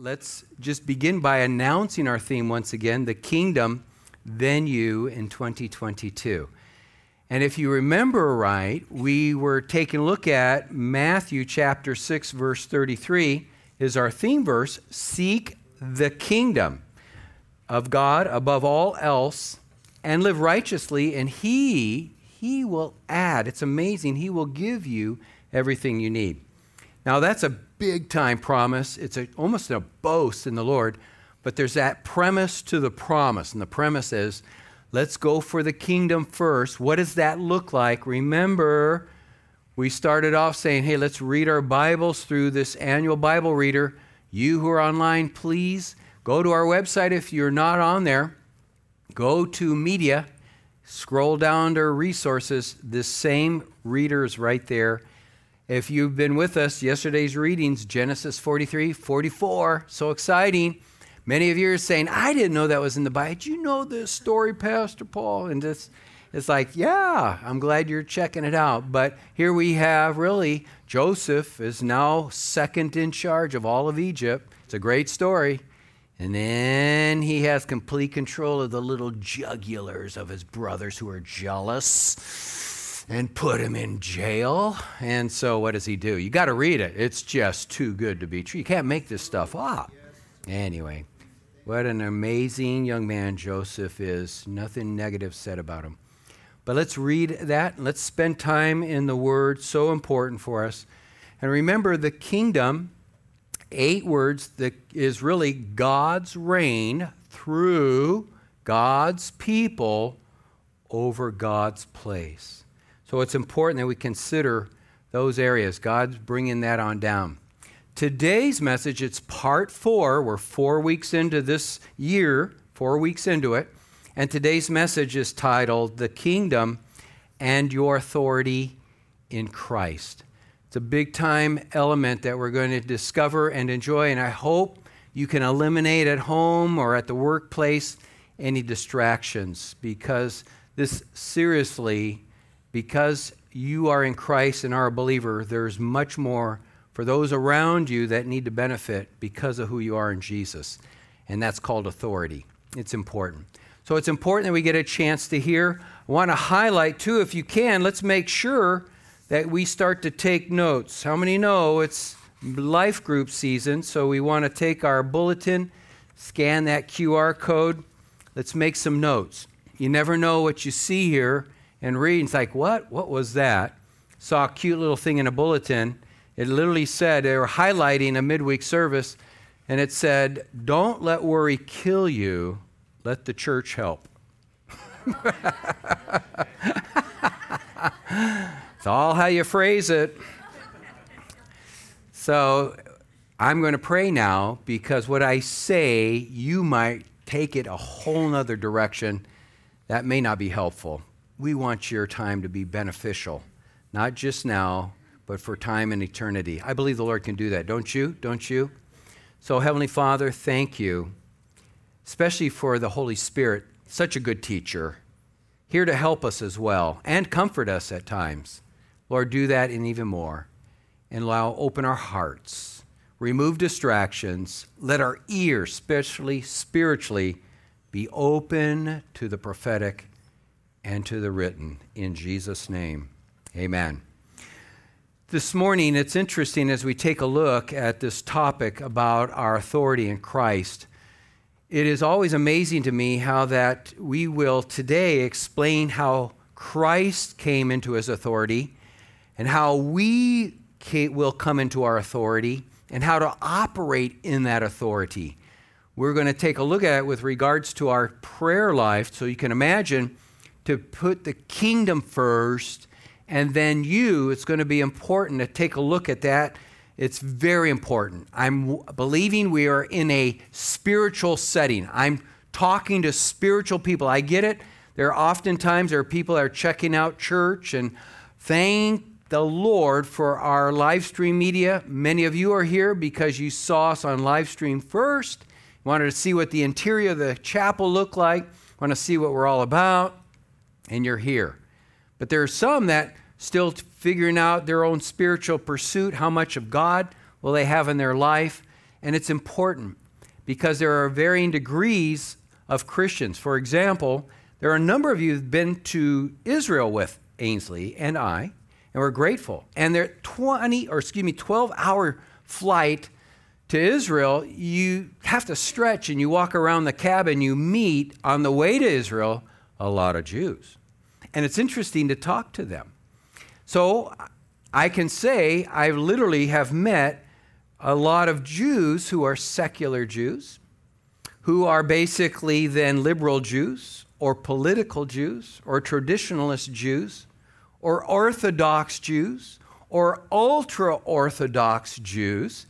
let's just begin by announcing our theme once again, the Kingdom, Then You in 2022. And if you remember right, we were taking a look at Matthew chapter 6, verse 33 is our theme verse, seek the kingdom of God above all else and live righteously, and He will add. It's amazing. He will give you everything you need. Now, that's a big-time promise. It's almost a boast in the Lord, but there's that premise to the promise, and the premise is, let's go for the kingdom first. What does that look like? Remember, we started off saying, hey, let's read our Bibles through this annual Bible reader. You who are online, please go to our website. If you're not on there, go to media, scroll down to resources. This same reader is right there. If you've been with us, yesterday's readings, Genesis 43, 44, so exciting. Many of you are saying, I didn't know that was in the Bible. Did you know this story, Pastor Paul? And it's like, yeah, I'm glad you're checking it out. But here we have really, Joseph is now second in charge of all of Egypt. It's a great story. And then he has complete control of the little jugulars of his brothers who are jealous and put him in jail. And so what does he do? You got to read it. It's just too good to be true. You can't make this stuff up. Anyway, what an amazing young man Joseph is. Nothing negative said about him. But let's read that. Let's spend time in the Word, so important for us. And remember, the kingdom, 8 words, that is really God's reign through God's people over God's place. So it's important that we consider those areas. God's bringing that on down. Today's message, it's part 4. We're 4 weeks into this year, 4 weeks into it. And today's message is titled, The Kingdom and Your Authority in Christ. It's a big-time element that we're going to discover and enjoy, and I hope you can eliminate at home or at the workplace any distractions, because this seriously, because you are in Christ and are a believer, there's much more for those around you that need to benefit because of who you are in Jesus, and that's called authority. It's important. So it's important that we get a chance to hear. I want to highlight, too, if you can, let's make sure that we start to take notes. How many know it's life group season, so we want to take our bulletin, scan that QR code. Let's make some notes. You never know what you see here and read. It's like, what? What was that? Saw a cute little thing in a bulletin. It literally said, they were highlighting a midweek service, and it said, don't let worry kill you. Let the church help. It's all how you phrase it. So I'm going to pray now, because what I say, you might take it a whole nother direction. That may not be helpful. We want your time to be beneficial, not just now, but for time and eternity. I believe the Lord can do that. Don't you? Don't you? So Heavenly Father, thank you, especially for the Holy Spirit, such a good teacher, here to help us as well and comfort us at times. Lord, do that and even more. And open our hearts. Remove distractions. Let our ears, especially spiritually, be open to the prophetic and to the written. In Jesus' name, amen. This morning, it's interesting as we take a look at this topic about our authority in Christ. It is always amazing to me how that we will today explain how Christ came into his authority and how we will come into our authority and how to operate in that authority. We're going to take a look at it with regards to our prayer life, so you can imagine to put the kingdom first, and then it's going to be important to take a look at that. It's very important. I'm believing we are in a spiritual setting. I'm talking to spiritual people. I get it. There are people that are checking out church, and thank the Lord for our live stream media. Many of you are here because you saw us on live stream first. Wanted to see what the interior of the chapel looked like. Want to see what we're all about, and you're here. But there are some that still figuring out their own spiritual pursuit. How much of God will they have in their life? And it's important because there are varying degrees of Christians. For example, there are a number of you who've been to Israel with Ainsley and I, and we're grateful. And their 12-hour flight to Israel, you have to stretch and you walk around the cabin, you meet on the way to Israel a lot of Jews. And it's interesting to talk to them. So I can say I literally have met a lot of Jews who are secular Jews, who are basically then liberal Jews or political Jews or traditionalist Jews or Orthodox Jews or ultra-Orthodox Jews,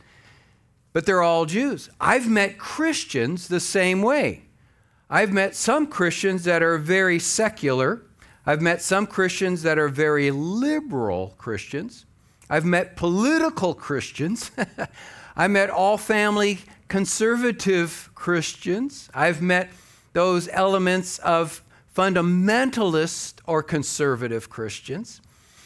but they're all Jews. I've met Christians the same way. I've met some Christians that are very secular. I've met some Christians that are very liberal Christians. I've met political Christians. I met all-family conservative Christians. I've met those elements of fundamentalist or conservative Christians.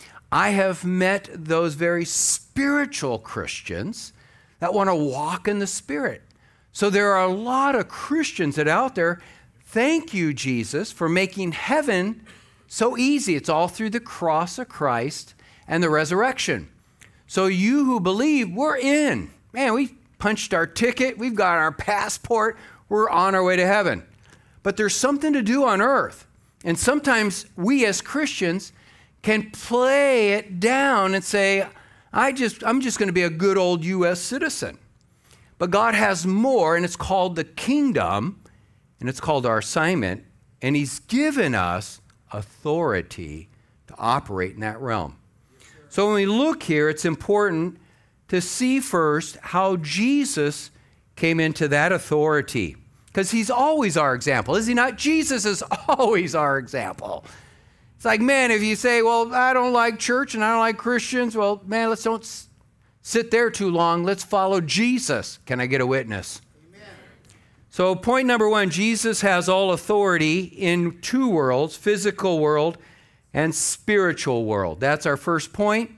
I have met those very spiritual Christians that want to walk in the Spirit. So there are a lot of Christians that are out there. Thank you, Jesus, for making heaven so easy. It's all through the cross of Christ and the resurrection. So you who believe, we're in. Man, we punched our ticket. We've got our passport. We're on our way to heaven. But there's something to do on earth. And sometimes we as Christians can play it down and say, I'm just going to be a good old U.S. citizen. But God has more, and it's called the kingdom, and it's called our assignment, and He's given us authority to operate in that realm. So when we look here, it's important to see first how Jesus came into that authority, because He's always our example, is He not? Jesus is always our example. It's like, man, if you say, well, I don't like church and I don't like Christians, well, man, let's don't sit there too long. Let's follow Jesus. Can I get a witness? Amen. So point number one, Jesus has all authority in two worlds, physical world and spiritual world. That's our first point.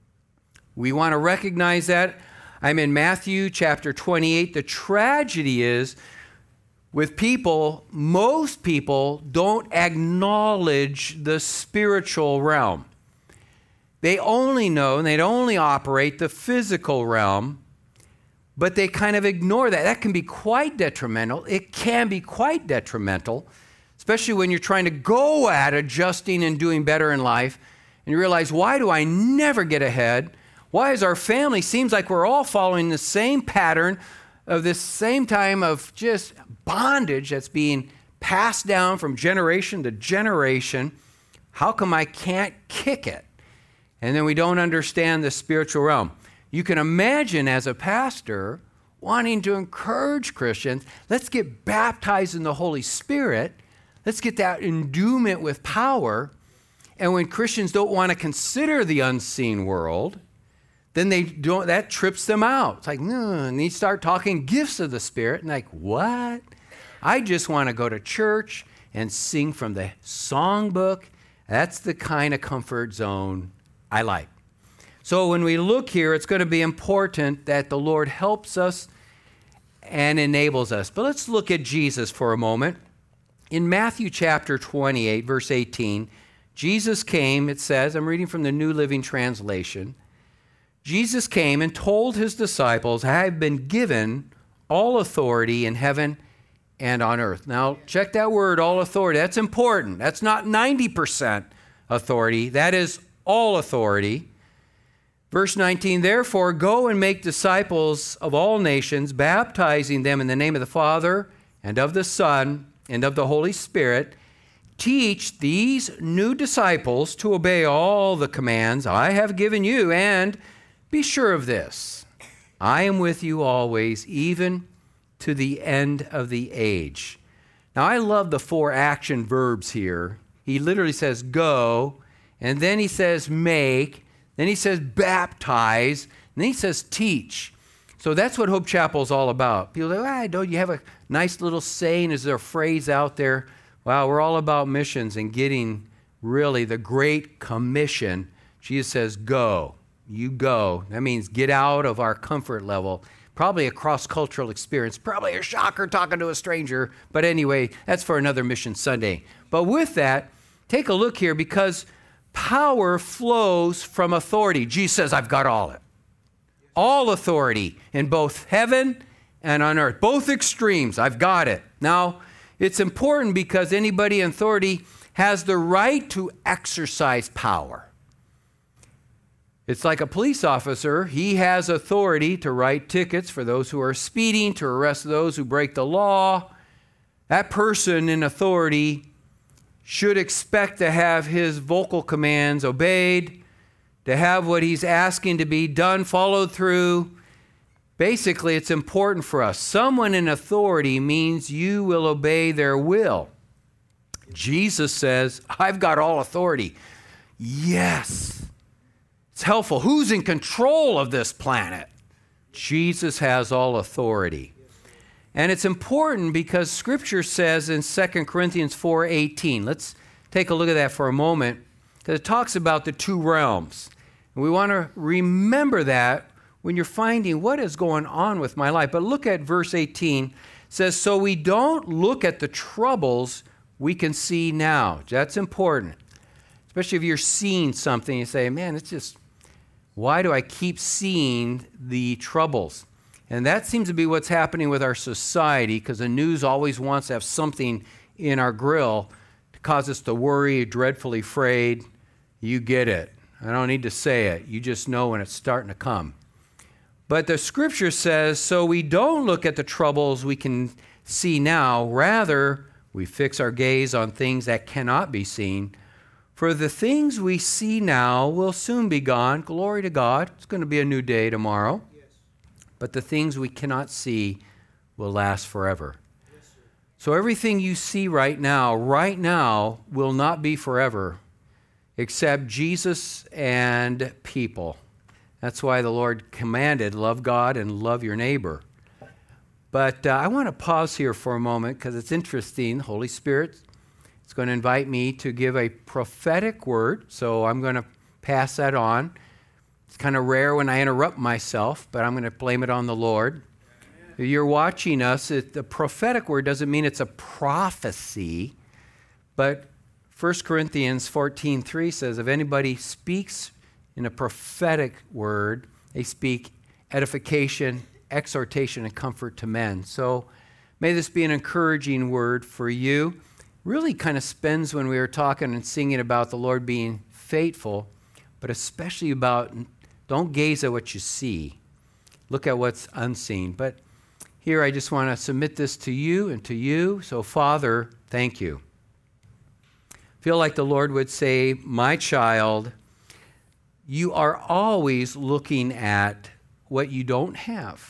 We want to recognize that. I'm in Matthew chapter 28. The tragedy is with people, most people don't acknowledge the spiritual realm. They only know and they only operate the physical realm, but they kind of ignore that. That can be quite detrimental. It can be quite detrimental, especially when you're trying to go at adjusting and doing better in life, and you realize, why do I never get ahead? Why is our family seems like we're all following the same pattern of this same time of just bondage that's being passed down from generation to generation? How come I can't kick it? And then we don't understand the spiritual realm. You can imagine as a pastor wanting to encourage Christians, let's get baptized in the Holy Spirit. Let's get that endowment with power. And when Christians don't want to consider the unseen world, then that trips them out. It's like, no, and they start talking gifts of the Spirit, and like, what? I just want to go to church and sing from the songbook. That's the kind of comfort zone I like. So when we look here, it's going to be important that the Lord helps us and enables us. But let's look at Jesus for a moment. In Matthew chapter 28, verse 18, Jesus came, it says, I'm reading from the New Living Translation, Jesus came and told His disciples, I have been given all authority in heaven and on earth. Now, check that word, all authority. That's important. That's not 90% authority. That is all authority. Verse 19, therefore, go and make disciples of all nations, baptizing them in the name of the Father and of the Son and of the Holy Spirit. Teach these new disciples to obey all the commands I have given you, and be sure of this, I am with you always, even to the end of the age. Now, I love the 4 action verbs here. He literally says go, and then he says make, then he says baptize, and then he says teach. So that's what Hope Chapel is all about. People say, don't you have a nice little saying? Is there a phrase out there? Wow, we're all about missions and getting really the Great Commission. Jesus says go. You go. That means get out of our comfort level. Probably a cross-cultural experience, probably a shocker talking to a stranger. But anyway, that's for another Mission Sunday. But with that, take a look here, because power flows from authority. Jesus says, I've got all authority in both heaven and on earth. Both extremes, I've got it. Now, it's important because anybody in authority has the right to exercise power. It's like a police officer. He has authority to write tickets for those who are speeding, to arrest those who break the law. That person in authority should expect to have his vocal commands obeyed, to have what he's asking to be done, followed through. Basically, it's important for us. Someone in authority means you will obey their will. Jesus says, I've got all authority. Yes. It's helpful. Who's in control of this planet? Jesus has all authority. And it's important because Scripture says in 2 Corinthians 4:18, let's take a look at that for a moment, because it talks about the two realms. And we want to remember that when you're finding what is going on with my life. But look at verse 18. It says, so we don't look at the troubles we can see now. That's important. Especially if you're seeing something, you say, man, it's just, why do I keep seeing the troubles? And that seems to be what's happening with our society, because the news always wants to have something in our grill to cause us to worry, dreadfully afraid. You get it. I don't need to say it. You just know when it's starting to come. But the Scripture says, so we don't look at the troubles we can see now. Rather, we fix our gaze on things that cannot be seen. For the things we see now will soon be gone. Glory to God. It's going to be a new day tomorrow. Yes. But the things we cannot see will last forever. Yes, so everything you see right now will not be forever, except Jesus and people. That's why the Lord commanded, love God and love your neighbor. But I want to pause here for a moment because it's interesting. The Holy Spirit is going to invite me to give a prophetic word, so I'm going to pass that on. It's kind of rare when I interrupt myself, but I'm going to blame it on the Lord. If you're watching us, the prophetic word doesn't mean it's a prophecy, but 1 Corinthians 14:3 says, if anybody speaks in a prophetic word, they speak edification, exhortation, and comfort to men. So may this be an encouraging word for you. Really kind of spends when we were talking and singing about the Lord being faithful, but especially about don't gaze at what you see. Look at what's unseen. But here I just want to submit this to you and to you. So Father, thank you. Feel like the Lord would say, my child, you are always looking at what you don't have.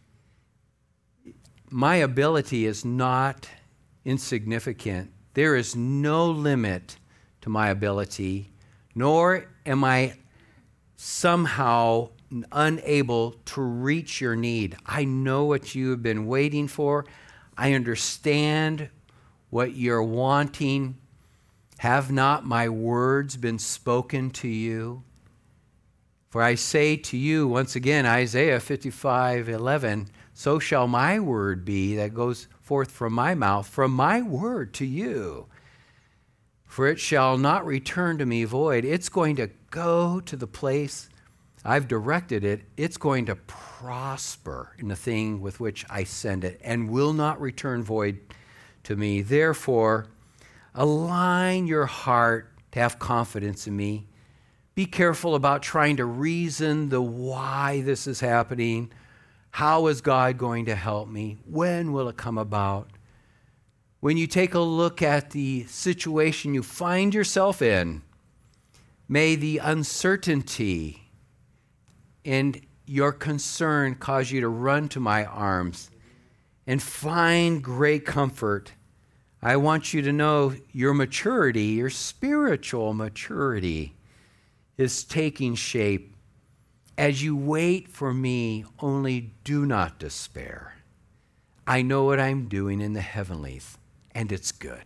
My ability is not insignificant. There is no limit to my ability, nor am I somehow unable to reach your need. I know what you have been waiting for. I understand what you're wanting. Have not my words been spoken to you? For I say to you, once again, Isaiah 55:11, so shall my word be that goes forth from my mouth, from my word to you. For it shall not return to me void. It's going to go to the place I've directed it. It's going to prosper in the thing with which I send it and will not return void to me. Therefore, align your heart to have confidence in me. Be careful about trying to reason the why this is happening. How is God going to help me? When will it come about? When you take a look at the situation you find yourself in, may the uncertainty and your concern cause you to run to my arms and find great comfort. I want you to know your maturity, your spiritual maturity, is taking shape. As you wait for me, only do not despair. I know what I'm doing in the heavenlies, and it's good.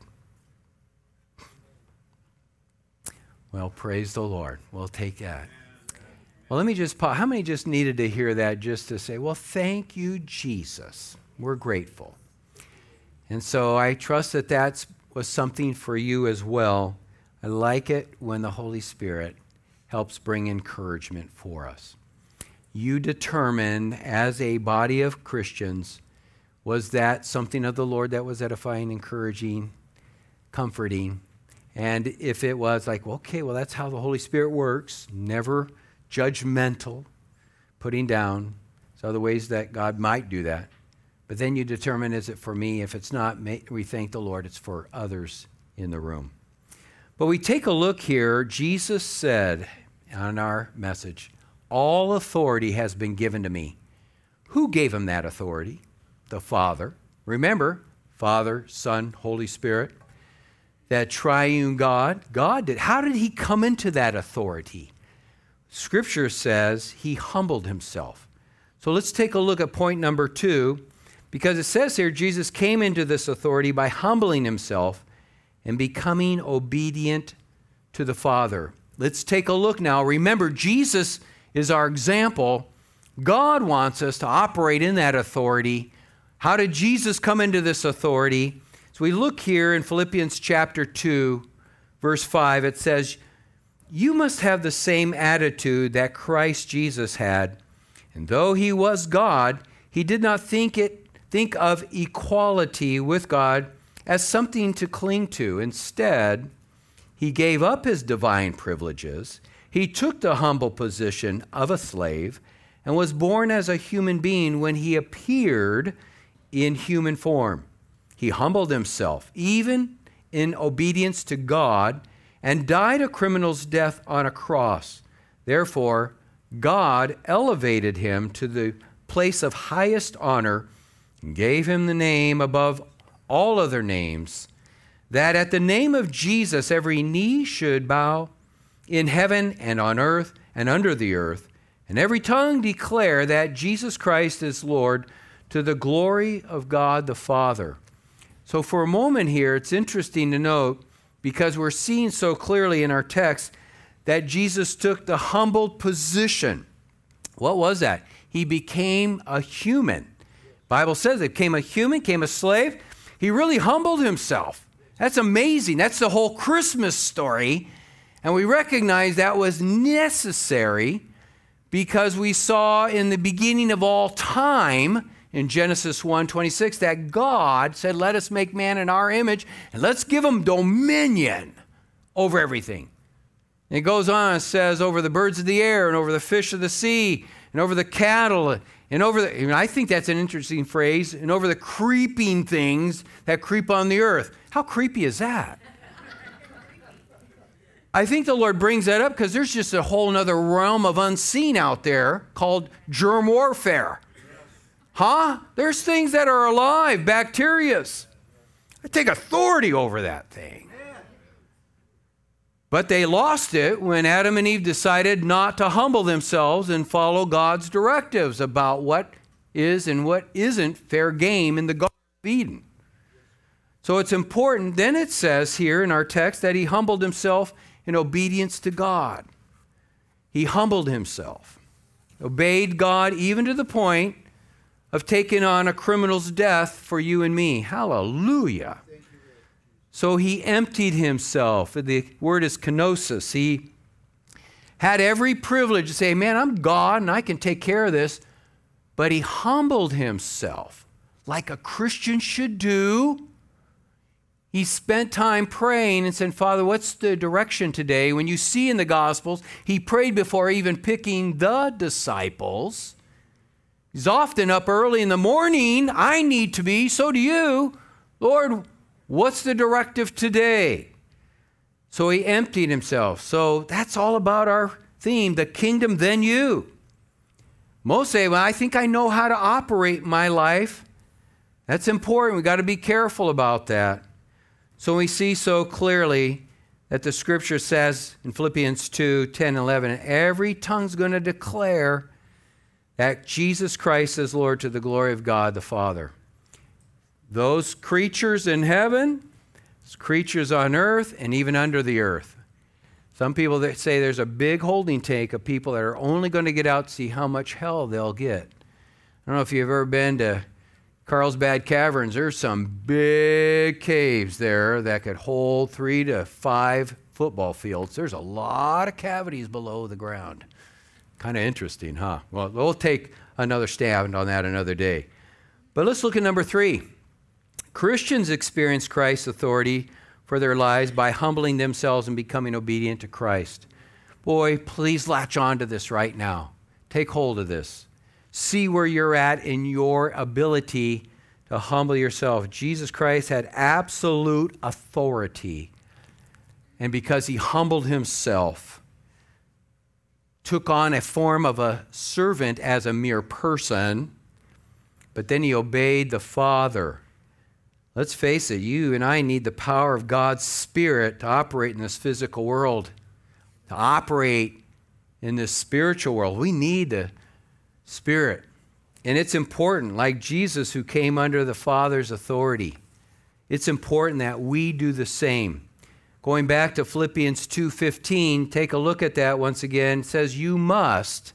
Well, praise the Lord. We'll take that. Well, let me just pause. How many just needed to hear that just to say, well, thank you, Jesus. We're grateful. And so I trust that that was something for you as well. I like it when the Holy Spirit helps bring encouragement for us. You determine as a body of Christians, was that something of the Lord that was edifying, encouraging, comforting? And if it was like, well, okay, well, that's how the Holy Spirit works, never judgmental, putting down. There's other ways that God might do that. But then you determine, is it for me? If it's not, we thank the Lord it's for others in the room. But we take a look here. Jesus said on our message, all authority has been given to me. Who gave him that authority? The Father. Remember, Father, Son, Holy Spirit. That triune God. God did. How did he come into that authority? Scripture says he humbled himself. So let's take a look at point number 2, because it says here Jesus came into this authority by humbling himself and becoming obedient to the Father. Let's take a look now. Remember, Jesus is our example. God wants us to operate in that authority. How did Jesus come into this authority? So we look here in Philippians chapter 2, verse 5. It says, you must have the same attitude that Christ Jesus had. And though he was God, he did not think of equality with God as something to cling to. Instead, he gave up his divine privileges. He took the humble position of a slave and was born as a human being. When he appeared in human form, he humbled himself, even in obedience to God, and died a criminal's death on a cross. Therefore, God elevated him to the place of highest honor and gave him the name above all other names, that at the name of Jesus every knee should bow in heaven and on earth and under the earth, and every tongue declare that Jesus Christ is Lord, to the glory of God the Father. So for a moment here, it's interesting to note, because we're seeing so clearly in our text that Jesus took the humbled position. What was that? He became a human. Bible says it became a human, became a slave. He really humbled himself. That's amazing. That's the whole Christmas story. And we recognize that was necessary because we saw in the beginning of all time in Genesis 1:26 that God said, let us make man in our image and let's give him dominion over everything. And it goes on and says over the birds of the air and over the fish of the sea and over the cattle and over the, I think that's an interesting phrase, and over the creeping things that creep on the earth. How creepy is that? I think the Lord brings that up because there's just a whole other realm of unseen out there called germ warfare. There's things that are alive, bacterias. I take authority over that thing. But they lost it when Adam and Eve decided not to humble themselves and follow God's directives about what is and what isn't fair game in the Garden of Eden. So it's important. Then it says here in our text that he humbled himself in obedience to God. He humbled himself, obeyed God even to the point of taking on a criminal's death for you and me. Hallelujah. So he emptied himself. The word is kenosis. He had every privilege to say, man, I'm God and I can take care of this. But he humbled himself like a Christian should do. He spent time praying and said, Father, what's the direction today? When you see in the Gospels, he prayed before even picking the disciples. He's often up early in the morning. I need to be, so do you. Lord, what's the directive today? So he emptied himself. So that's all about our theme, the kingdom, then you. Most say, well, I think I know how to operate my life. That's important. We've got to be careful about that. So we see so clearly that the scripture says in Philippians 2:10, 11, every tongue's going to declare that Jesus Christ is Lord, to the glory of God the Father. Those creatures in heaven, those creatures on earth, and even under the earth. Some people that say there's a big holding tank of people that are only going to get out to see how much hell they'll get. I don't know if you've ever been to Carlsbad Caverns. There's some big caves there that could hold 3 to 5 football fields. There's a lot of cavities below the ground. Kind of interesting, huh? Well, we'll take another stab on that another day. But let's look at number 3. Christians experience Christ's authority for their lives by humbling themselves and becoming obedient to Christ. Boy, please latch on to this right now. Take hold of this. See where you're at in your ability to humble yourself. Jesus Christ had absolute authority. And because he humbled himself, took on a form of a servant as a mere person, but then he obeyed the Father. Let's face it, you and I need the power of God's Spirit to operate in this physical world, to operate in this spiritual world. We need the Spirit. And it's important, like Jesus who came under the Father's authority, it's important that we do the same. Going back to Philippians 2:15, take a look at that once again. It says you must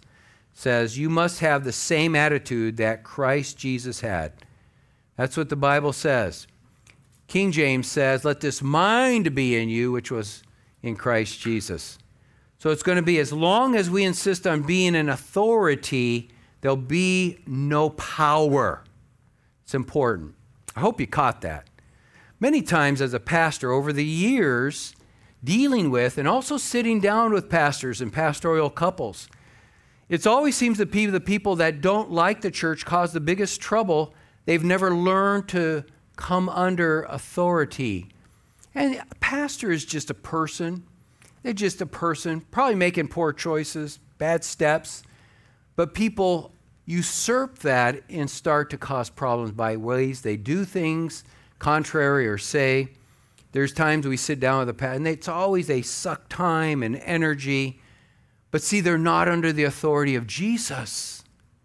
have the same attitude that Christ Jesus had. That's what the Bible says. King James says, let this mind be in you, which was in Christ Jesus. So it's going to be as long as we insist on being an authority, there'll be no power. It's important. I hope you caught that. Many times as a pastor over the years, dealing with and also sitting down with pastors and pastoral couples, it always seems to be the people that don't like the church cause the biggest trouble. They've never learned to come under authority. And a pastor is just a person. They're just a person, probably making poor choices, bad steps. But people usurp that and start to cause problems by ways they do things contrary or say. There's times we sit down with a pastor, and it's always they suck time and energy. But see, they're not under the authority of Jesus.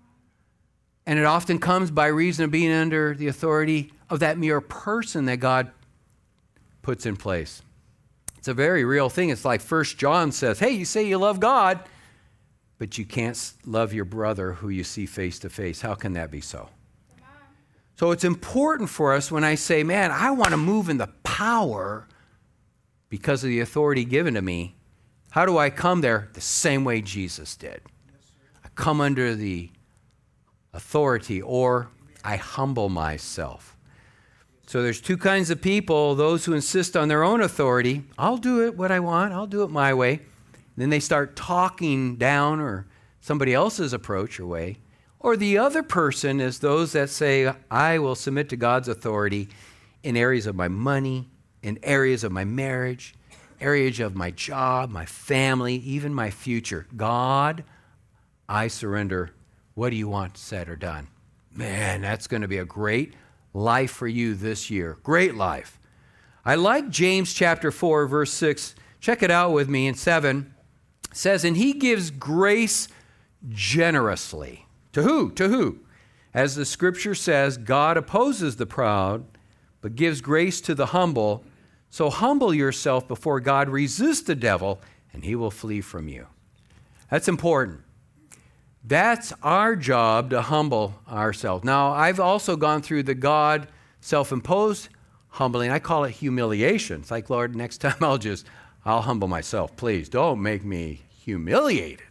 And it often comes by reason of being under the authority of that mere person that God puts in place. It's a very real thing. It's like 1 John says, hey, you say you love God, but you can't love your brother who you see face to face. How can that be so? So it's important for us when I say, man, I want to move in the power because of the authority given to me. How do I come there? The same way Jesus did. I come under the authority, or I humble myself. So there's 2 kinds of people, those who insist on their own authority. I'll do it what I want. I'll do it my way. Then they start talking down or somebody else's approach or way. Or the other person is those that say, I will submit to God's authority in areas of my money, in areas of my marriage, areas of my job, my family, even my future. God, I surrender. What do you want said or done? Man, that's going to be a great life for you this year. Great life. I like James chapter 4, verse 6. Check it out with me in 7. It says, and he gives grace generously. To who? To who? As the scripture says, God opposes the proud, but gives grace to the humble. So humble yourself before God, resist the devil, and he will flee from you. That's important. That's our job, to humble ourselves. Now, I've also gone through the God self-imposed humbling. I call it humiliation. It's like, Lord, next time I'll humble myself. Please don't make me humiliated.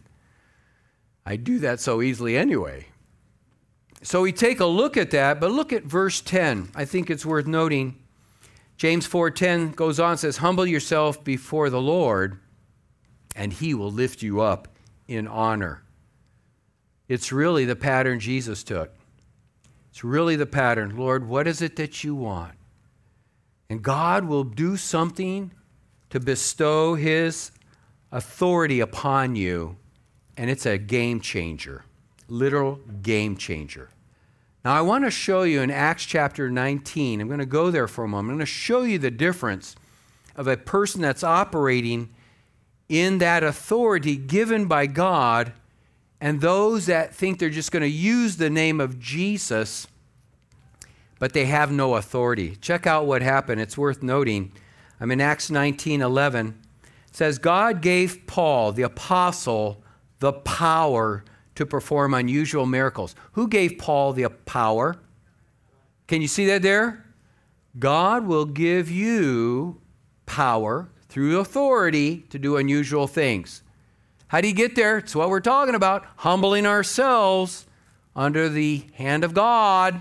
I do that so easily anyway. So we take a look at that, but look at verse 10. I think it's worth noting. James 4:10 goes on and says, humble yourself before the Lord, and he will lift you up in honor. It's really the pattern Jesus took. It's really the pattern. Lord, what is it that you want? And God will do something to bestow his authority upon you, and it's a game changer, literal game changer. Now, I want to show you in Acts chapter 19, I'm going to go there for a moment. I'm going to show you the difference of a person that's operating in that authority given by God and those that think they're just going to use the name of Jesus, but they have no authority. Check out what happened. It's worth noting. I'm in Acts 19:11. It says God gave Paul, the apostle, the power to perform unusual miracles. Who gave Paul the power? Can you see that there? God will give you power through authority to do unusual things. How do you get there? It's what we're talking about, humbling ourselves under the hand of God.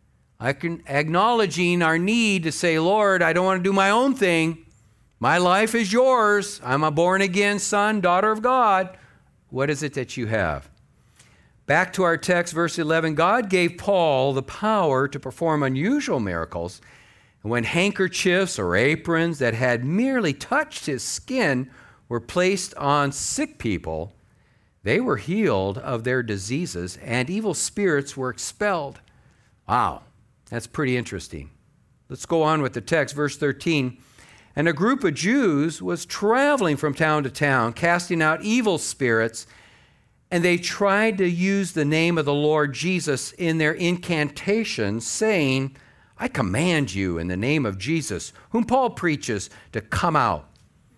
Acknowledging our need to say, Lord, I don't want to do my own thing. My life is yours. I'm a born-again son, daughter of God. What is it that you have? Back to our text, verse 11. God gave Paul the power to perform unusual miracles. And when handkerchiefs or aprons that had merely touched his skin were placed on sick people, they were healed of their diseases, and evil spirits were expelled. Wow, that's pretty interesting. Let's go on with the text, verse 13. And a group of Jews was traveling from town to town, casting out evil spirits, and they tried to use the name of the Lord Jesus in their incantations, saying, I command you in the name of Jesus, whom Paul preaches, to come out.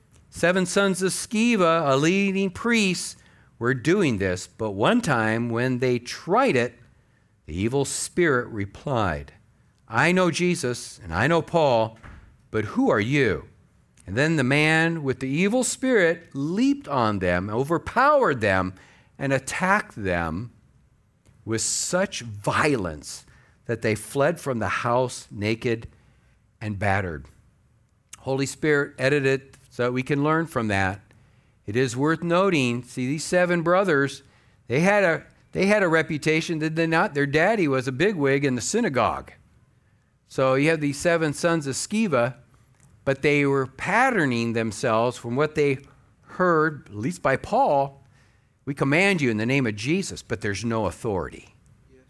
7 sons of Sceva, a leading priest, were doing this, but one time when they tried it, the evil spirit replied, I know Jesus and I know Paul, but who are you? And then the man with the evil spirit leaped on them, overpowered them, and attacked them with such violence that they fled from the house naked and battered. Holy Spirit edited it so that we can learn from that. It is worth noting, see, these 7 brothers, they had a reputation, did they not? Their daddy was a bigwig in the synagogue. So you have these 7 sons of Sceva, but they were patterning themselves from what they heard, at least by Paul. We command you in the name of Jesus, but there's no authority. Yes.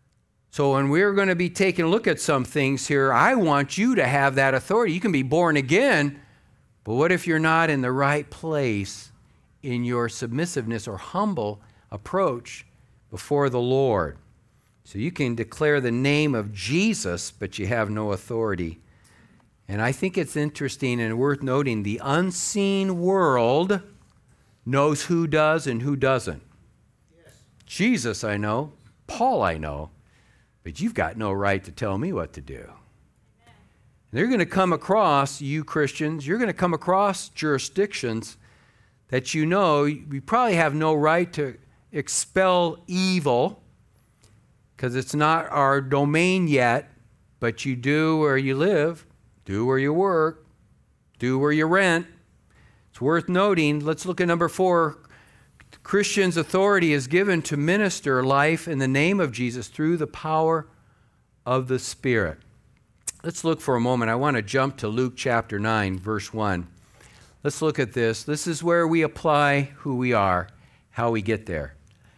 So when we're going to be taking a look at some things here, I want you to have that authority. You can be born again, but what if you're not in the right place in your submissiveness or humble approach before the Lord? So you can declare the name of Jesus, but you have no authority. And I think it's interesting and worth noting, the unseen world knows who does and who doesn't. Yes. Jesus I know, Paul I know, but you've got no right to tell me what to do. Amen. They're going to come across, you Christians, you're going to come across jurisdictions that you know we probably have no right to expel evil because it's not our domain yet, but you do where you live, do where you work, do where you rent. It's worth noting, let's look at number 4. Christians' authority is given to minister life in the name of Jesus through the power of the Spirit. Let's look for a moment. I want to jump to Luke chapter 9, verse 1. Let's look at this. This is where we apply who we are, how we get there.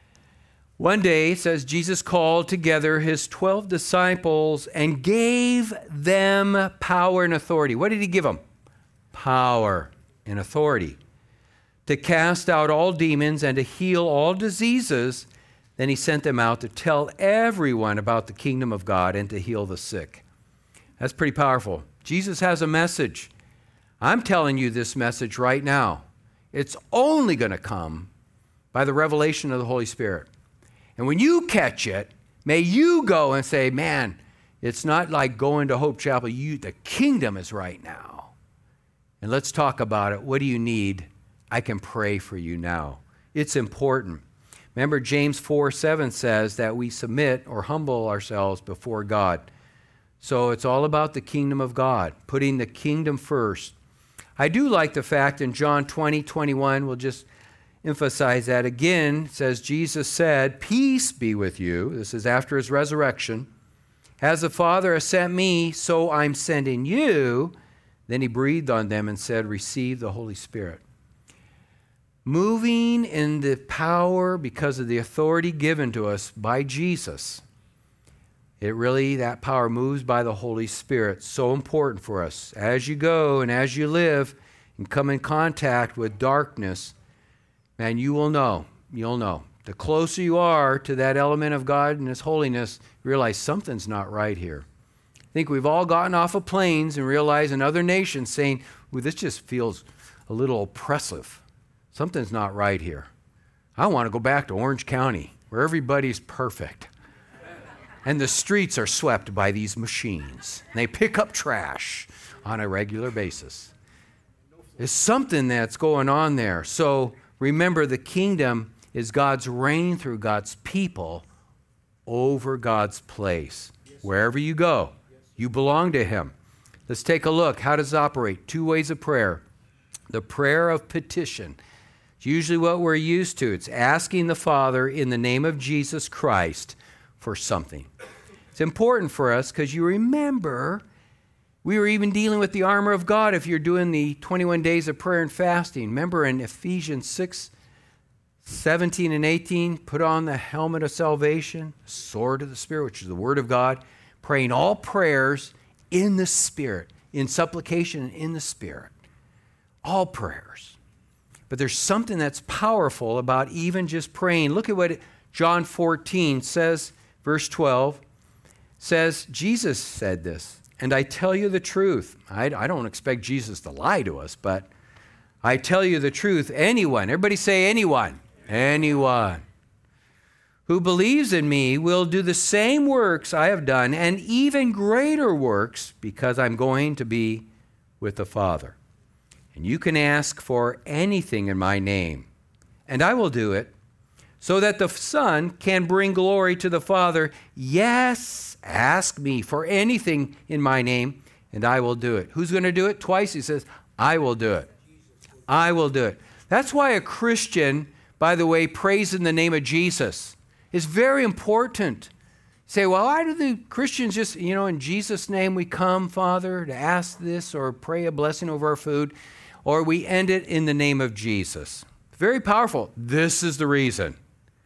One day, it says, Jesus called together his 12 disciples and gave them power and authority. What did he give them? Power and authority to cast out all demons and to heal all diseases. Then he sent them out to tell everyone about the kingdom of God and to heal the sick. That's pretty powerful. Jesus has a message. I'm telling you this message right now. It's only going to come by the revelation of the Holy Spirit. And when you catch it, may you go and say, man, it's not like going to Hope Chapel. The kingdom is right now. And let's talk about it. What do you need? I can pray for you now. It's important. Remember, James 4:7 says that we submit or humble ourselves before God. So it's all about the kingdom of God, putting the kingdom first. I do like the fact in John 20:21, we'll just emphasize that again. It says, Jesus said, peace be with you. This is after his resurrection. As the Father has sent me, so I'm sending you. Then he breathed on them and said, receive the Holy Spirit. Moving in the power because of the authority given to us by Jesus. That power moves by the Holy Spirit. So important for us. As you go and as you live and come in contact with darkness, man, you'll know. The closer you are to that element of God and his holiness, you realize something's not right here. I think we've all gotten off of planes and realized in other nations saying, well, this just feels a little oppressive. Something's not right here. I want to go back to Orange County where everybody's perfect. And the streets are swept by these machines. And they pick up trash on a regular basis. There's something that's going on there. So remember, the kingdom is God's reign through God's people over God's place. Wherever you go, you belong to him. Let's take a look. How does it operate? 2 ways of prayer. The prayer of petition. It's usually what we're used to. It's asking the Father in the name of Jesus Christ for something. It's important for us because you remember we were even dealing with the armor of God if you're doing the 21 days of prayer and fasting. Remember in Ephesians 6:17 and 18, put on the helmet of salvation, the sword of the Spirit, which is the word of God, praying all prayers in the Spirit, in supplication in the Spirit. All prayers. But there's something that's powerful about even just praying. Look at what John 14 says, verse 12, says, Jesus said this, and I tell you the truth. I don't expect Jesus to lie to us, but I tell you the truth. Anyone, everybody say anyone. Anyone who believes in me will do the same works I have done and even greater works because I'm going to be with the Father. And you can ask for anything in my name, and I will do it so that the Son can bring glory to the Father. Yes, ask me for anything in my name, and I will do it. Who's going to do it? Twice he says, I will do it. I will do it. That's why a Christian, by the way, prays in the name of Jesus. It's very important. Say, well, why do the Christians just, in Jesus' name we come, Father, to ask this or pray a blessing over our food, or we end it in the name of Jesus. Very powerful. This is the reason.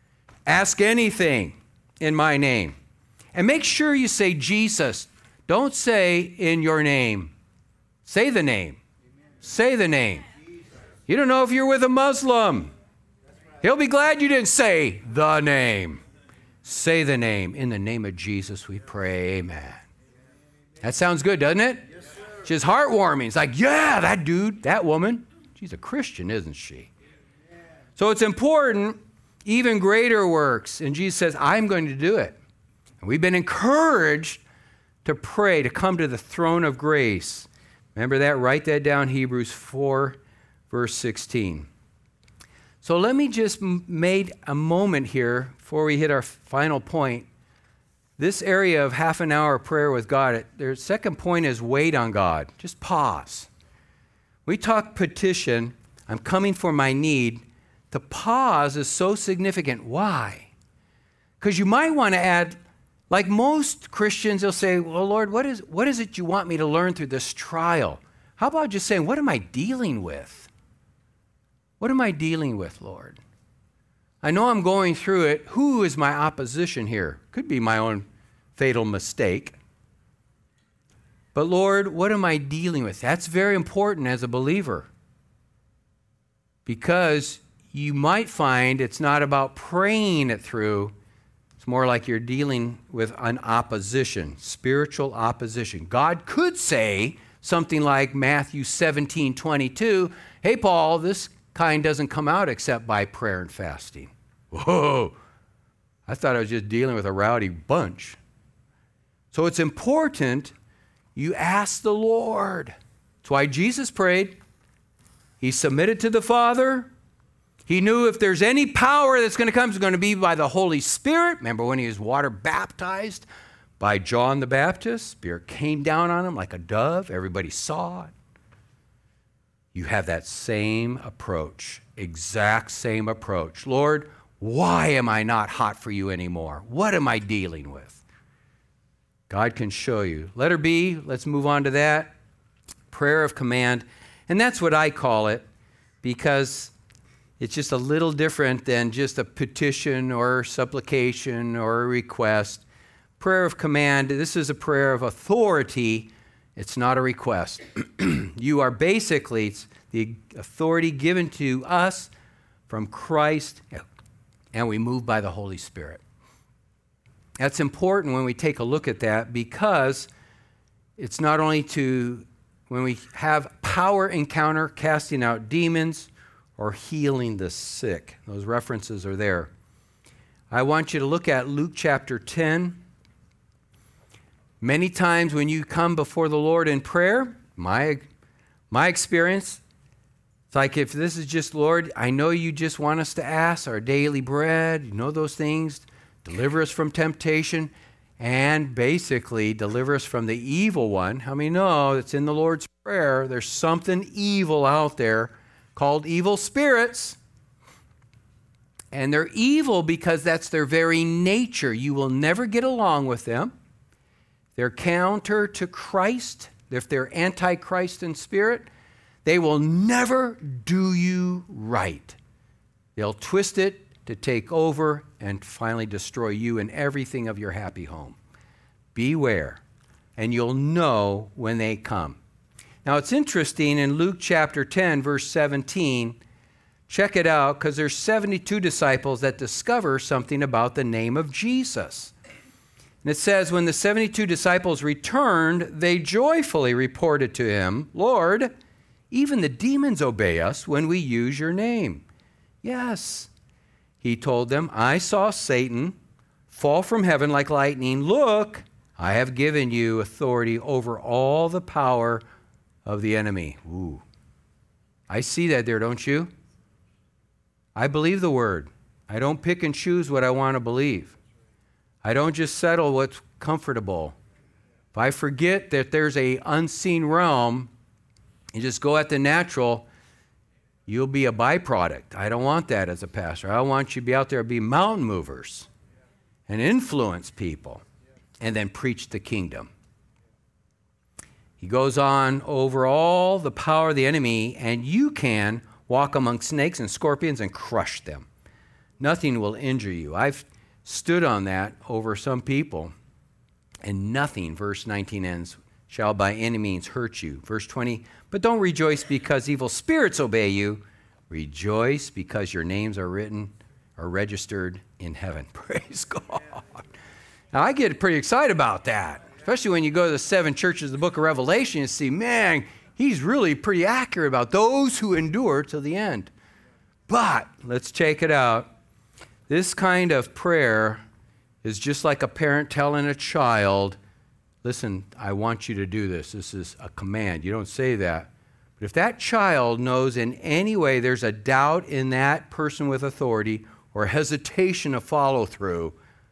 Ask anything in my name. And make sure you say Jesus. Don't say in your name. Say the name. Say the name. You don't know if you're with a Muslim. He'll be glad you didn't say the name. Say the name. In the name of Jesus we pray, amen. That sounds good, doesn't it? Yes, sir. Just heartwarming. It's like, yeah, that dude, that woman, she's a Christian, isn't she? So it's important, even greater works. And Jesus says, I'm going to do it. And we've been encouraged to pray, to come to the throne of grace. Remember that? Write that down, Hebrews 4, verse 16. So let me just make a moment here before we hit our final point. This area of half an hour of prayer with God, their second point is wait on God. Just pause. We talk petition, I'm coming for my need. The pause is so significant. Why? Because you might want to add, like most Christians, they'll say, well, Lord, what is it you want me to learn through this trial? How about just saying, what am I dealing with? What am I dealing with, Lord? I know I'm going through it. Who is my opposition here? Could be my own fatal mistake. But Lord, what am I dealing with? That's very important as a believer. Because you might find it's not about praying it through. It's more like you're dealing with an opposition, spiritual opposition. God could say something like Matthew 17:22, hey, Paul, this kind doesn't come out except by prayer and fasting. Whoa, I thought I was just dealing with a rowdy bunch. So it's important you ask the Lord. That's why Jesus prayed. He submitted to the Father. He knew if there's any power that's going to come, it's going to be by the Holy Spirit. Remember when he was water baptized by John the Baptist? Spirit came down on him like a dove. Everybody saw it. You have that same approach, exact same approach. Lord, why am I not hot for you anymore? What am I dealing with? God can show you. Letter B, let's move on to that. Prayer of command. And that's what I call it because it's just a little different than just a petition or supplication or a request. Prayer of command, this is a prayer of authority. It's not a request. You are basically, it's the authority given to us from Christ, and we move by the Holy Spirit. That's important when we take a look at that because it's not only to when we have power encounter, casting out demons, or healing the sick. Those references are there. I want you to look at Luke chapter 10. Many times when you come before the Lord in prayer, my experience, it's like if this is just, Lord, I know you just want us to ask our daily bread, you know those things, deliver us from temptation, and basically deliver us from the evil one. How many know it's in the Lord's Prayer? There's something evil out there called evil spirits. And they're evil because that's their very nature. You will never get along with them. They're counter to Christ. If they're anti-Christ in spirit, they will never do you right. They'll twist it to take over and finally destroy you and everything of your happy home. Beware, and you'll know when they come. Now, it's interesting in Luke chapter 10, verse 17, check it out, because there's 72 disciples that discover something about the name of Jesus. And it says, when the 72 disciples returned, they joyfully reported to him, Lord, even the demons obey us when we use your name. Yes, he told them, I saw Satan fall from heaven like lightning. Look, I have given you authority over all the power of the enemy. Ooh, I see that there, don't you? I believe the word. I don't pick and choose what I want to believe. I don't just settle what's comfortable. If I forget that there's an unseen realm and just go at the natural, you'll be a byproduct. I don't want that as a pastor. I want you to be out there and be mountain movers and influence people and then preach the kingdom. He goes on over all the power of the enemy, and you can walk among snakes and scorpions and crush them. Nothing will injure you. I've stood on that over some people, and nothing, verse 19 ends, shall by any means hurt you. Verse 20, but don't rejoice because evil spirits obey you. Rejoice because your names are written or registered in heaven. Praise God. Now, I get pretty excited about that, especially when you go to the 7 churches of the book of Revelation and see, man, he's really pretty accurate about those who endure till the end. But let's check it out. This kind of prayer is just like a parent telling a child, listen, I want you to do this. This is a command. You don't say that. But if that child knows in any way there's a doubt in that person with authority or hesitation of follow through,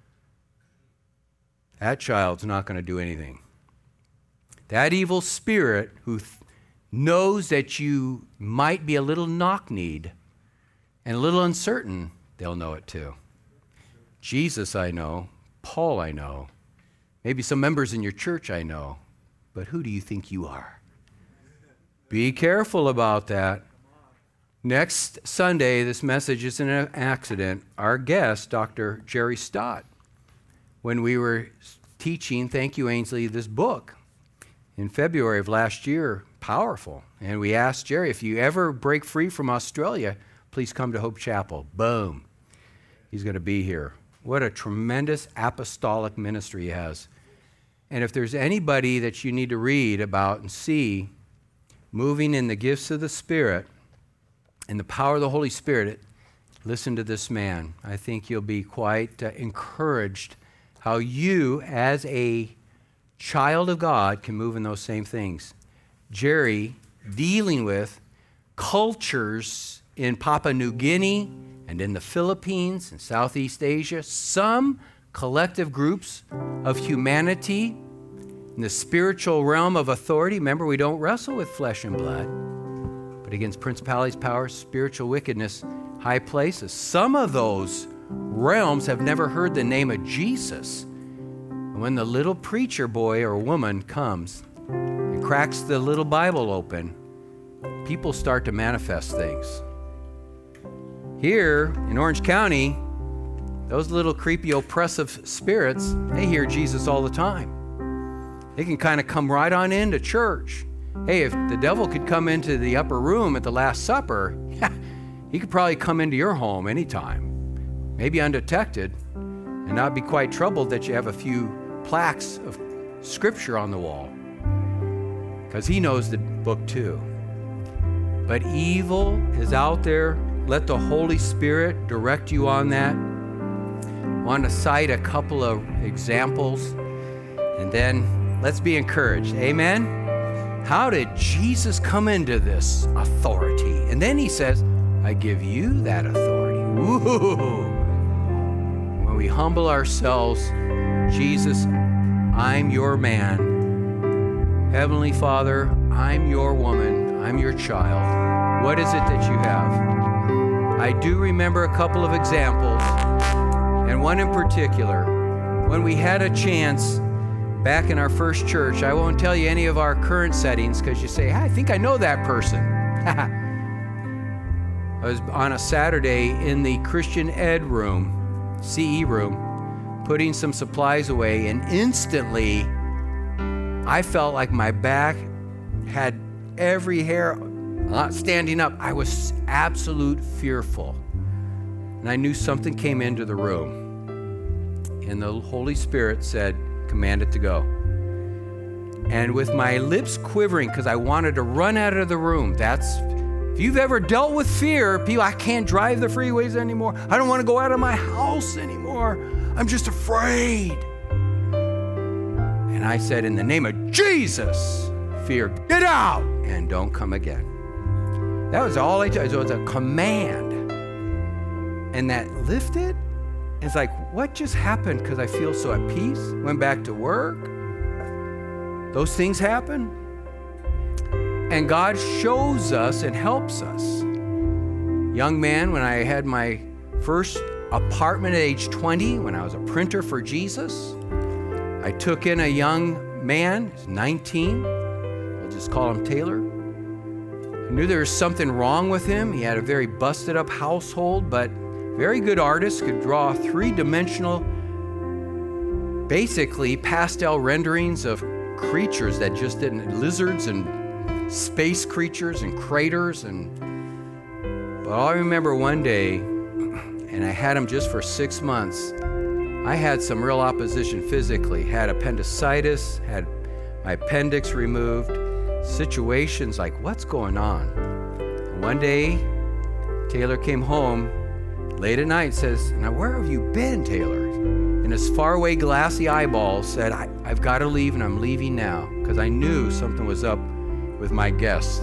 that child's not going to do anything. That evil spirit who knows that you might be a little knock-kneed and a little uncertain, they'll know it too. Jesus I know, Paul I know, maybe some members in your church I know, but who do you think you are? Be careful about that. Next Sunday, this message isn't an accident. Our guest, Dr. Jerry Stott, when we were teaching, thank you, Ainsley, this book in February of last year, powerful. And we asked Jerry, if you ever break free from Australia, please come to Hope Chapel. Boom. He's going to be here. What a tremendous apostolic ministry he has. And if there's anybody that you need to read about and see moving in the gifts of the Spirit and the power of the Holy Spirit, listen to this man. I think you'll be quite encouraged how you, as a child of God, can move in those same things. Jerry, dealing with cultures in Papua New Guinea and in the Philippines and Southeast Asia, some collective groups of humanity in the spiritual realm of authority. Remember, we don't wrestle with flesh and blood, but against principalities, powers, spiritual wickedness, high places. Some of those realms have never heard the name of Jesus. And when the little preacher boy or woman comes and cracks the little Bible open, people start to manifest things. Here in Orange County, those little creepy oppressive spirits, they hear Jesus all the time. They can kind of come right on into church. Hey, if the devil could come into the upper room at the Last Supper, he could probably come into your home anytime, maybe undetected, and not be quite troubled that you have a few plaques of scripture on the wall. because he knows the book too. But evil is out there. Let the Holy Spirit direct you on that. I want to cite a couple of examples, and then let's be encouraged. Amen? How did Jesus come into this authority? And then he says, I give you that authority. Woo! When we humble ourselves, Jesus, I'm your man. Heavenly Father, I'm your woman. I'm your child. What is it that you have? I do remember a couple of examples, and one in particular. When we had a chance back in our first church, I won't tell you any of our current settings because you say, I think I know that person. I was on a Saturday in the Christian Ed room, CE room, putting some supplies away, and instantly I felt like my back had every hair not standing up. I was absolute fearful. And I knew something came into the room. And the Holy Spirit said, command it to go. And with my lips quivering because I wanted to run out of the room, if you've ever dealt with fear, people, I can't drive the freeways anymore. I don't want to go out of my house anymore. I'm just afraid. And I said, in the name of Jesus, fear, get out and don't come again. That was all I did. It was a command. And that lifted. It's like, what just happened? Because I feel so at peace. Went back to work. Those things happen. And God shows us and helps us. Young man, when I had my first apartment at age 20, when I was a printer for Jesus, I took in a young man, he's 19. I'll just call him Taylor. I knew there was something wrong with him. He had a very busted up household, but very good artist, could draw three-dimensional, basically pastel renderings of creatures that just didn't, lizards and space creatures and craters. But I remember one day, and I had him just for 6 months, I had some real opposition physically, had appendicitis, had my appendix removed, situations like, what's going on? And one day, Taylor came home late at night, says, now where have you been, Taylor? And his faraway glassy eyeballs said, I've got to leave, and I'm leaving now, because I knew something was up with my guests.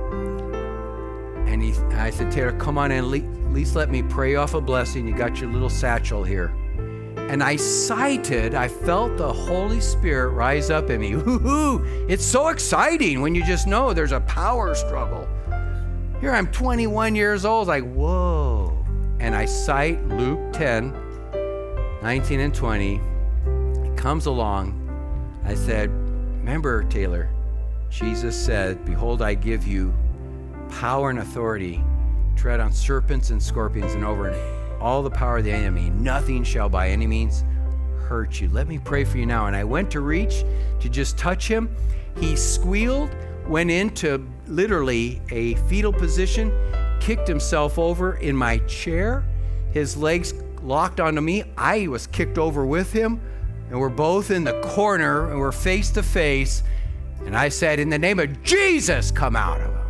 And I said, Taylor, come on in, at least let me pray off a blessing. You got your little satchel here. And I felt the Holy Spirit rise up in me. Woo-hoo! It's so exciting when you just know there's a power struggle. Here I'm 21 years old, like, whoa. And I cite Luke 10, 19 and 20. He comes along. I said, remember, Taylor, Jesus said, behold, I give you power and authority, tread on serpents and scorpions and over all the power of the enemy. Nothing shall by any means hurt you. Let me pray for you now. And I went to reach to just touch him. He squealed, went into literally a fetal position, kicked himself over in my chair. His legs locked onto me. I was kicked over with him, and we're both in the corner, and we're face to face. And I said, in the name of Jesus, come out of him.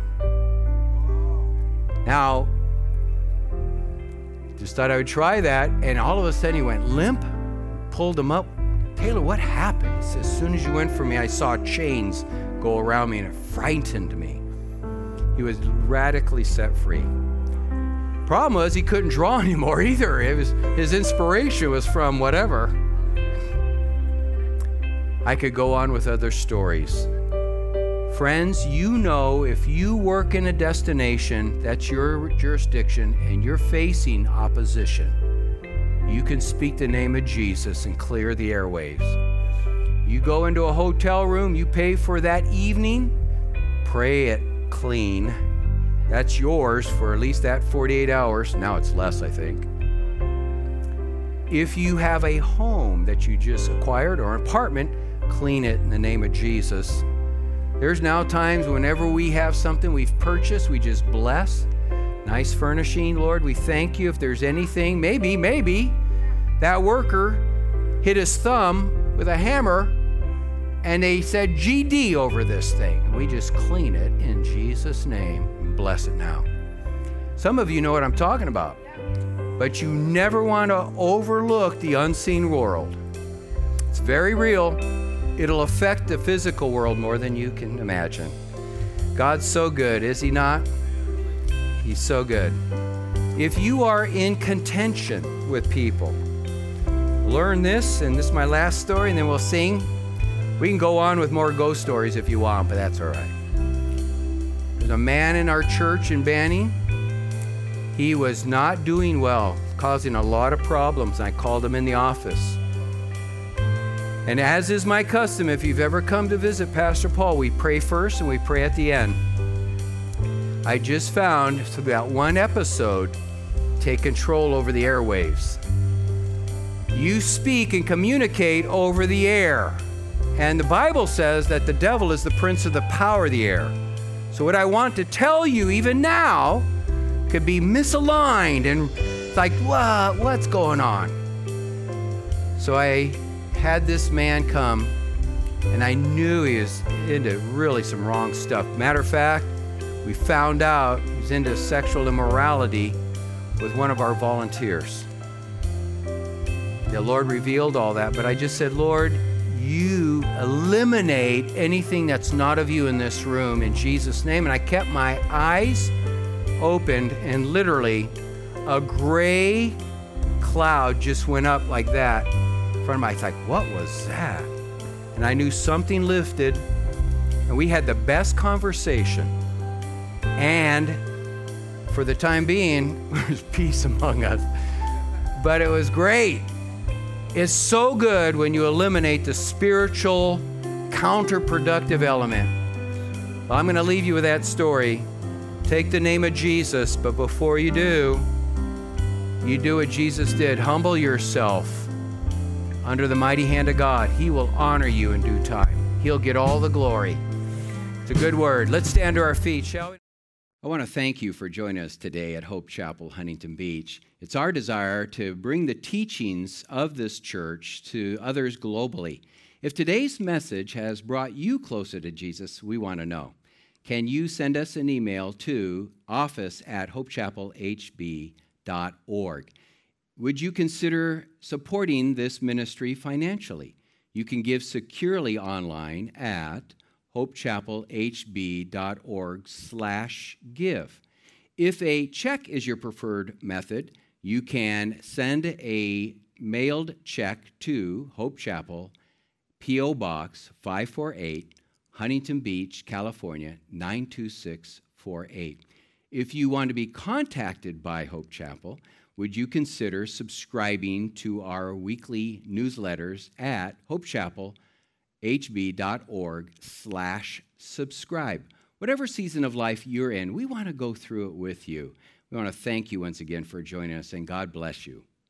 Now, just thought I would try that, and all of a sudden he went limp, pulled him up. Taylor, what happened? He says, as soon as you went for me, I saw chains go around me, and it frightened me. He was radically set free. Problem was, he couldn't draw anymore either. His inspiration was from whatever. I could go on with other stories. Friends, you know, if you work in a destination that's your jurisdiction and you're facing opposition, you can speak the name of Jesus and clear the airwaves. You go into a hotel room, you pay for that evening, pray it clean. That's yours for at least that 48 hours. Now it's less, I think. If you have a home that you just acquired or an apartment, clean it in the name of Jesus. There's now times whenever we have something we've purchased, we just bless. Nice furnishing, Lord, we thank you. If there's anything, maybe that worker hit his thumb with a hammer and they said GD over this thing. And we just clean it in Jesus' name and bless it now. Some of you know what I'm talking about, but you never want to overlook the unseen world. It's very real. It'll affect the physical world more than you can imagine. God's so good, is he not? He's so good. If you are in contention with people, learn this, and this is my last story, and then we'll sing. We can go on with more ghost stories if you want, but that's all right. There's a man in our church in Banning. He was not doing well, causing a lot of problems. I called him in the office. And as is my custom, if you've ever come to visit Pastor Paul, we pray first and we pray at the end. I just found that one episode, take control over the airwaves. You speak and communicate over the air. And the Bible says that the devil is the prince of the power of the air. So what I want to tell you even now could be misaligned and it's like, what's going on? So I had this man come, and I knew he was into really some wrong stuff. Matter of fact, we found out he was into sexual immorality with one of our volunteers. The Lord revealed all that, but I just said, Lord, you eliminate anything that's not of you in this room in Jesus' name. And I kept my eyes opened, and literally a gray cloud just went up like that in front of me. I was like, what was that? And I knew something lifted, and we had the best conversation. And for the time being, there was peace among us. But it was great. It's so good when you eliminate the spiritual, counterproductive element. Well, I'm going to leave you with that story. Take the name of Jesus, but before you do what Jesus did. Humble yourself under the mighty hand of God. He will honor you in due time. He'll get all the glory. It's a good word. Let's stand to our feet, shall we? I want to thank you for joining us today at Hope Chapel, Huntington Beach. It's our desire to bring the teachings of this church to others globally. If today's message has brought you closer to Jesus, we want to know. Can you send us an email to office@hopechapelhb.org? Would you consider supporting this ministry financially? You can give securely online at hopechapelhb.org/give. If a check is your preferred method, you can send a mailed check to Hope Chapel, P.O. Box 548, Huntington Beach, California, 92648. If you want to be contacted by Hope Chapel, would you consider subscribing to our weekly newsletters at hopechapelhb.org/subscribe? Whatever season of life you're in, we want to go through it with you. We want to thank you once again for joining us, and God bless you.